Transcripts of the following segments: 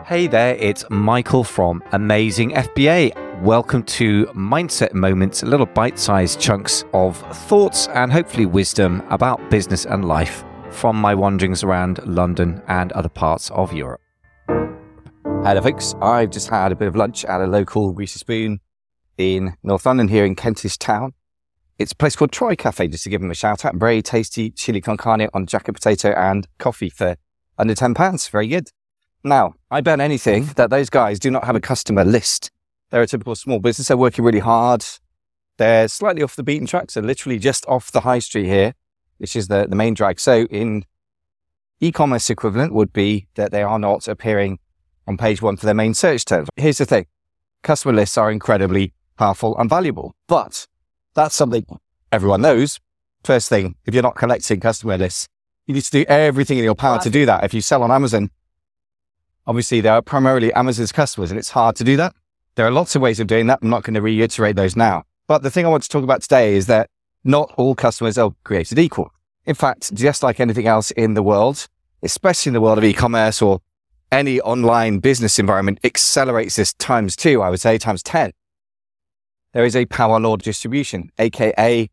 Hey there, it's Michael from Amazing FBA. Welcome to Mindset Moments, little bite-sized chunks of thoughts and hopefully wisdom about business and life from my wanderings around London and other parts of Europe. Hello folks, I've just had a bit of lunch at a local Greasy Spoon in North London here in Kentish Town. It's a place called Troy Cafe, just to give them a shout out. Very tasty chili con carne on jacket potato and coffee for under £10. Very good. Now, I bet anything that those guys do not have a customer list. They're a typical small business. They're working really hard. They're slightly off the beaten track, so literally just off the high street here, which is the main drag. So in e-commerce equivalent would be that they are not appearing on page one for their main search terms. Here's the thing. Customer lists are incredibly powerful and valuable, but that's something everyone knows. First thing, if you're not collecting customer lists, you need to do everything in your power to do that. If you sell on Amazon, obviously they are primarily Amazon's customers and it's hard to do that. There are lots of ways of doing that. I'm not going to reiterate those now. But the thing I want to talk about today is that not all customers are created equal. In fact, just like anything else in the world, especially in the world of e-commerce or any online business environment, accelerates this times 2, I would say, times 10. There is a power law distribution, aka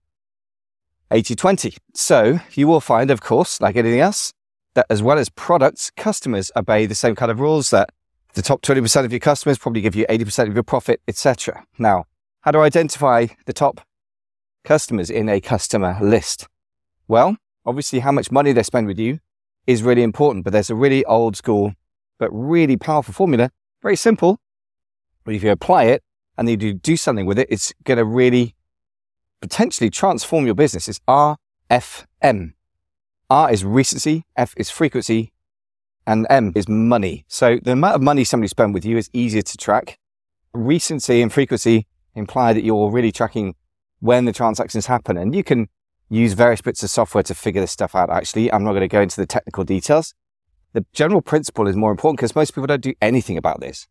80-20. So you will find, of course, like anything else, that as well as products, customers obey the same kind of rules, that the top 20% of your customers probably give you 80% of your profit, etc. Now, how do I identify the top customers in a customer list? Well, obviously how much money they spend with you is really important, but there's a really old school but really powerful formula, very simple, but if you apply it and you do something with it, it's going to really potentially transform your business. It's RFM. R is recency, F is frequency, and M is money. So the amount of money somebody spends with you is easier to track. Recency and frequency imply that you're really tracking when the transactions happen. And you can use various bits of software to figure this stuff out, actually. I'm not going to go into the technical details. The general principle is more important because most people don't do anything about this.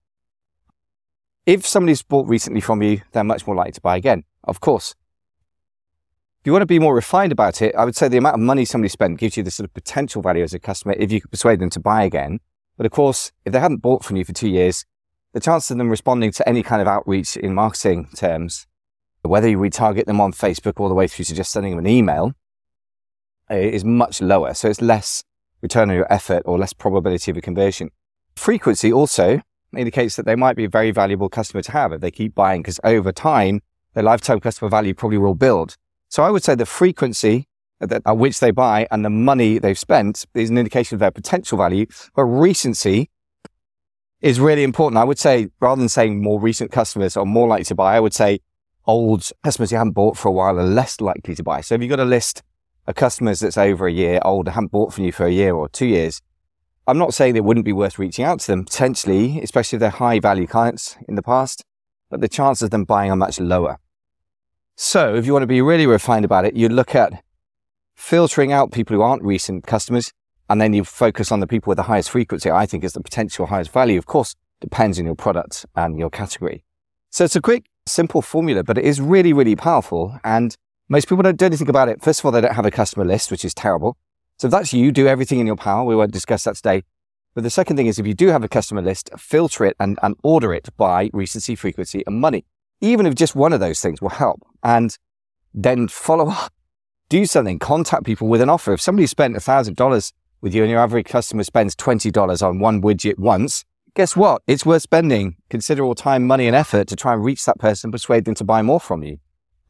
If somebody's bought recently from you, they're much more likely to buy again, of course. If you want to be more refined about it, I would say the amount of money somebody spent gives you the sort of potential value as a customer if you could persuade them to buy again. But of course, if they hadn't bought from you for 2 years, the chance of them responding to any kind of outreach in marketing terms, whether you retarget them on Facebook all the way through to just sending them an email, is much lower. So it's less return on your effort or less probability of a conversion. Frequency also indicates that they might be a very valuable customer to have if they keep buying, because over time, their lifetime customer value probably will build. So I would say the frequency at which they buy and the money they've spent is an indication of their potential value. But recency is really important. I would say, rather than saying more recent customers are more likely to buy, I would say old customers who haven't bought for a while are less likely to buy. So if you've got a list of customers that's over a year old, haven't bought from you for a year or 2 years, I'm not saying it wouldn't be worth reaching out to them, potentially, especially if they're high value clients in the past, but the chances of them buying are much lower. So if you want to be really refined about it, you look at filtering out people who aren't recent customers, and then you focus on the people with the highest frequency, I think is the potential highest value. Of course, depends on your product and your category. So it's a quick, simple formula, but it is really, really powerful. And most people don't do anything about it. First of all, they don't have a customer list, which is terrible. So if that's you, do everything in your power. We won't discuss that today. But the second thing is, if you do have a customer list, filter it and order it by recency, frequency, and money. Even if just one of those things will help. And then follow up. Do something. Contact people with an offer. If somebody spent $1,000 with you and your average customer spends $20 on one widget once, guess what? It's worth spending considerable time, money, and effort to try and reach that person and persuade them to buy more from you.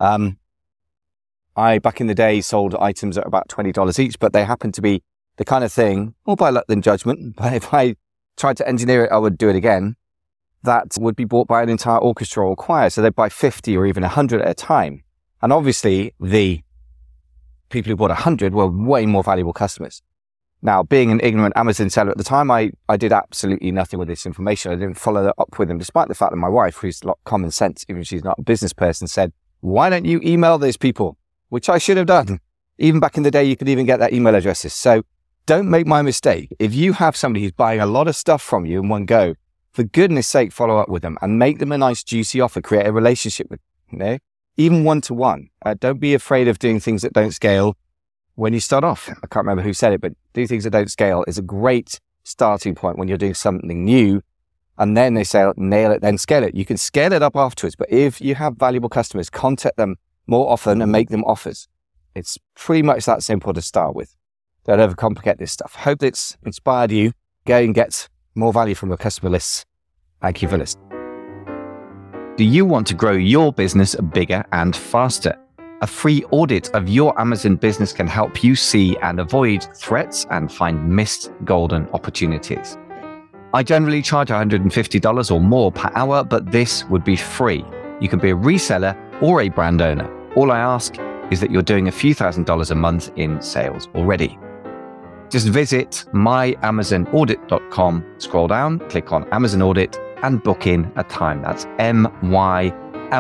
I, back in the day, sold items at about $20 each, but they happened to be the kind of thing, more by luck than judgment, but if I tried to engineer it, I would do it again, that would be bought by an entire orchestra or choir. So they'd buy 50 or even 100 at a time. And obviously, the people who bought 100 were way more valuable customers. Now, being an ignorant Amazon seller at the time, I did absolutely nothing with this information. I didn't follow that up with them, despite the fact that my wife, who's a lot of common sense, even if she's not a business person, said, why don't you email those people? Which I should have done. Even back in the day, you could even get their email addresses. So don't make my mistake. If you have somebody who's buying a lot of stuff from you in one go, for goodness sake, follow up with them and make them a nice, juicy offer. Create a relationship with them, even one-to-one. Don't be afraid of doing things that don't scale when you start off. I can't remember who said it, but do things that don't scale is a great starting point when you're doing something new and then they say, nail it, then scale it. You can scale it up afterwards. But if you have valuable customers, contact them more often and make them offers. It's pretty much that simple to start with. Don't overcomplicate this stuff. Hope it's inspired you. Go and get more value from your customer lists. Thank you for listening. Do you want to grow your business bigger and faster? A free audit of your Amazon business can help you see and avoid threats and find missed golden opportunities. I generally charge $150 or more per hour, but this would be free. You can be a reseller or a brand owner. All I ask is that you're doing a few $1,000s a month in sales already. Just visit myamazonaudit.com, scroll down, click on Amazon Audit, and book in a time. That's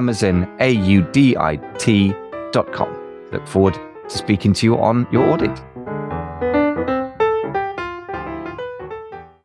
myamazonaudit.com. Look forward to speaking to you on your audit.